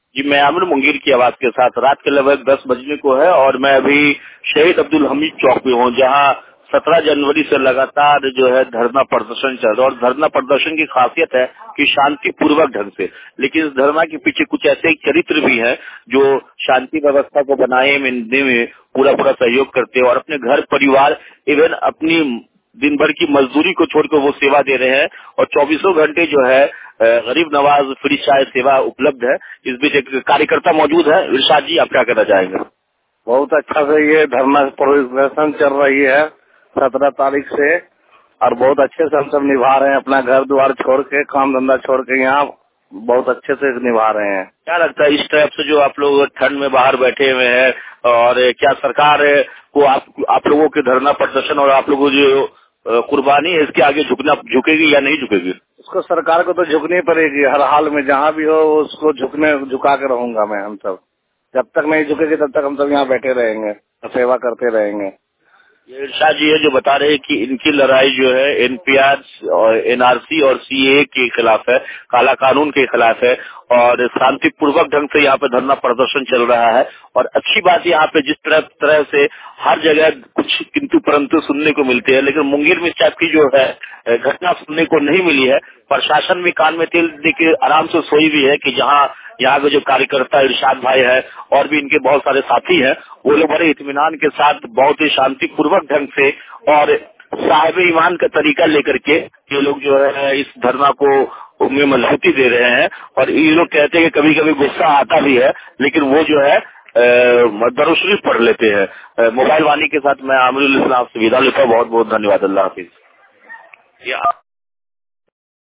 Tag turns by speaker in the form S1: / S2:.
S1: जी, मैं आमिर मुंगीर की आवाज के साथ रात के लगभग 10 बजने को है और मैं अभी शहीद अब्दुल हमीद चौक पे हूँ, जहाँ 17 जनवरी से लगातार जो है धरना प्रदर्शन चल रहा है। और धरना प्रदर्शन की खासियत है कि शांतिपूर्वक ढंग से, लेकिन इस धरना के पीछे कुछ ऐसे चरित्र भी हैं जो शांति व्यवस्था को बनाए में पूरा पूरा सहयोग करते हैं और अपने घर परिवार इवन अपनी दिन भर की मजदूरी को छोड़कर वो सेवा दे रहे हैं। और 24 घंटे जो है गरीब नवाज फ्री चाय सेवा उपलब्ध है। इस बीच एक कार्यकर्ता मौजूद है। इरशाद जी, आप क्या कहना चाहेंगे?
S2: बहुत अच्छा से ये धरना प्रदर्शन चल रही है 17 तारीख से, और बहुत अच्छे से हम सब निभा रहे हैं अपना घर द्वार छोड़ के, काम धंधा छोड़ के यहाँ बहुत अच्छे से निभा रहे हैं।
S1: क्या लगता है इस टाइप से जो आप लोग ठंड में बाहर बैठे हुए हैं, और क्या सरकार को आप लोगों के धरना प्रदर्शन और आप लोगों जो कुर्बानी है इसके आगे झुकेगी या नहीं झुकेगी?
S2: उसको सरकार को तो झुकनी पड़ेगी हर हाल में, जहाँ भी हो उसको झुका के रहूंगा मैं। हम सब जब तक नहीं झुकेगी तब तक हम सब यहाँ बैठे रहेंगे, सेवा करते रहेंगे।
S1: ये इरशाद जी है जो बता रहे हैं कि इनकी लड़ाई जो है एनपीआर और एनआरसी और सीए के खिलाफ है, काला कानून के खिलाफ है, और शांतिपूर्वक ढंग से यहाँ पे धरना प्रदर्शन चल रहा है। और अच्छी बात यहाँ पे जिस तरह से हर जगह कुछ किंतु परंतु सुनने को मिलते हैं, लेकिन मुंगेर में इस टाइप की जो है घटना सुनने को नहीं मिली है। प्रशासन भी कान में तेल दे के आराम से सोई भी है कि जहाँ यहाँ के जो कार्यकर्ता इरशाद भाई है और भी इनके बहुत सारे साथी हैं, वो लोग बड़े इत्मीनान के साथ बहुत ही शांतिपूर्वक ढंग से और साहिब ईमान का तरीका लेकर के ये लोग जो है इस धरना को में मजबूती दे रहे हैं। और ये लोग कहते हैं कि कभी कभी गुस्सा आता भी है, लेकिन वो जो है दरूद शरीफ पढ़ लेते हैं। मोबाइल वाणी के साथ मैं आमिरुल इस्लाम से विदा लेता हूँ। बहुत बहुत धन्यवाद। अल्लाह हाफिज।